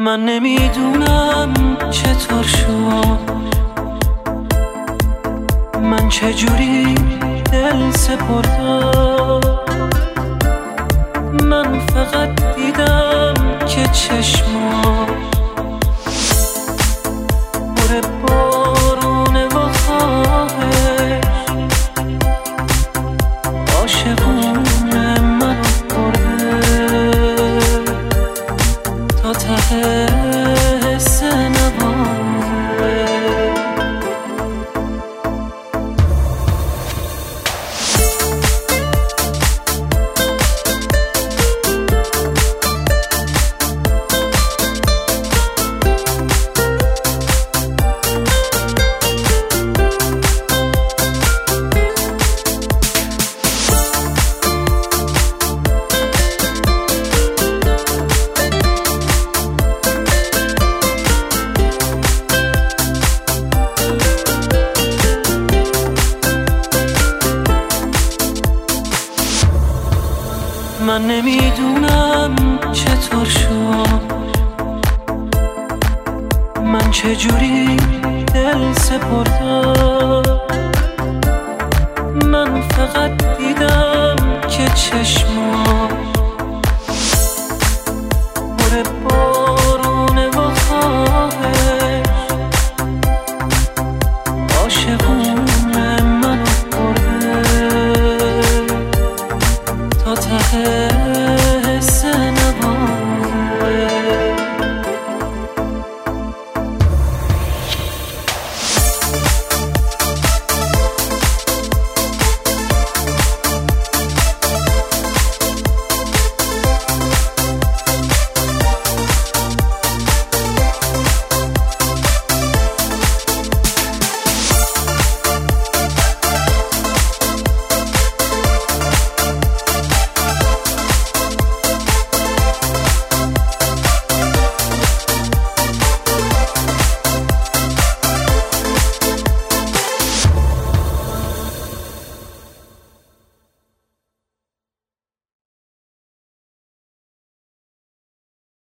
من نمیدونم چطور شد، من چجوری دل سپردم. من فقط دیدم که چشمات پر بارونه و خواهش عاشقونه من برده تا ته حس نباشه. من نمیدونم چطور شد، من چجوری دل سپردم. من فقط دیدم که چشمات